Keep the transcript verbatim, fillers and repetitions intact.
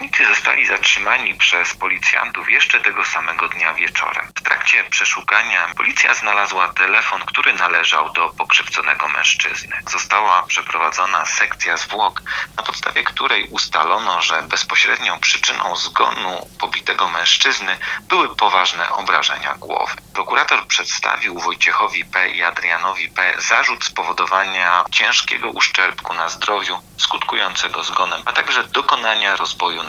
Napastnicy zostali zatrzymani przez policjantów jeszcze tego samego dnia wieczorem. W trakcie przeszukania policja znalazła telefon, który należał do pokrzywdzonego mężczyzny. Została przeprowadzona sekcja zwłok, na podstawie której ustalono, że bezpośrednią przyczyną zgonu pobitego mężczyzny były poważne obrażenia głowy. Prokurator przedstawił Wojciechowi P. i Adrianowi P. zarzut spowodowania ciężkiego uszczerbku na zdrowiu skutkującego zgonem, a także dokonania rozboju